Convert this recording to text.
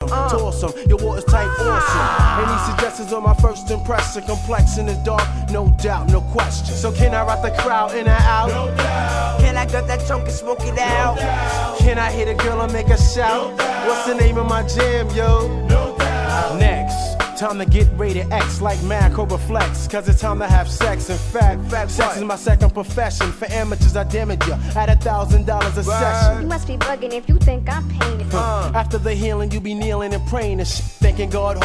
Awesome, your water's type awesome. Any suggestions on my first impression? Complexion is dark, no doubt, no question. So can I rock the crowd in or out? No doubt. Can I grab that trunk and smoke it out? No doubt. Can I hit a girl and make her shout? No doubt. What's the name of my jam, yo? No doubt. Next, time to get rated X like Mad Cobra Flex. Cause it's time to have sex. In fact, sex is my second profession. For amateurs, I damage ya at $1,000 a session. You must be bugging if you think I'm paying it. After the healing, you be kneeling and praying and shit. Thanking God